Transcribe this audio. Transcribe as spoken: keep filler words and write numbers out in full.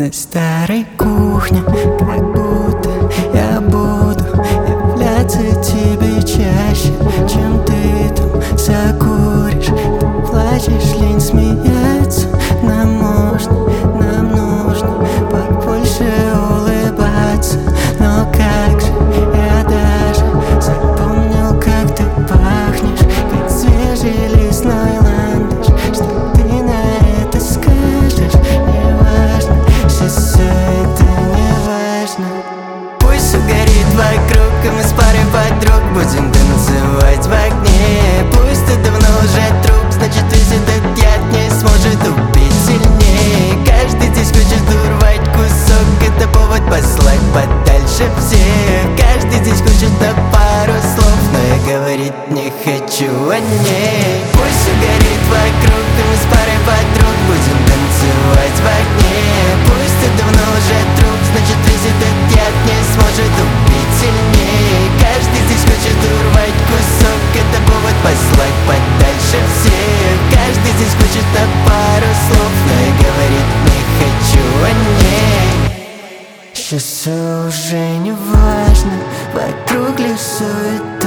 на старой кухне, как будто я буду являться тебе чаще, чем ты там закуришь. Ты плачешь, лень смеяться. Нам можно, нам нужно побольше улыбаться. Но как же я даже запомнил, как ты пахнешь, как свежий лесной ландыш. Что ты на это скажешь? Неважно, сейчас все это неважно. Пусть угорит вокруг, и мы с парой подруг будем танцевать в огне. Пусть ты давно уже труп, значит весь этот яд не сможет убить сильнее. Каждый здесь хочет урвать кусок, это повод послать подальше всех. Каждый здесь хочет на пару слов, но я говорить не хочу о ней. Пусть угорит вокруг, и мы с парой подруг будем танцевать в огне. Пусть ты давно уже труп, значит весь этот яд не сможет убить сильнее. Каждый здесь хочет урвать кусок, это повод послать подальше всех. Каждый здесь хочет на пару слов, но я говорить не хочу о ней. Сейчас все уже не важно, вокруг лишь суета.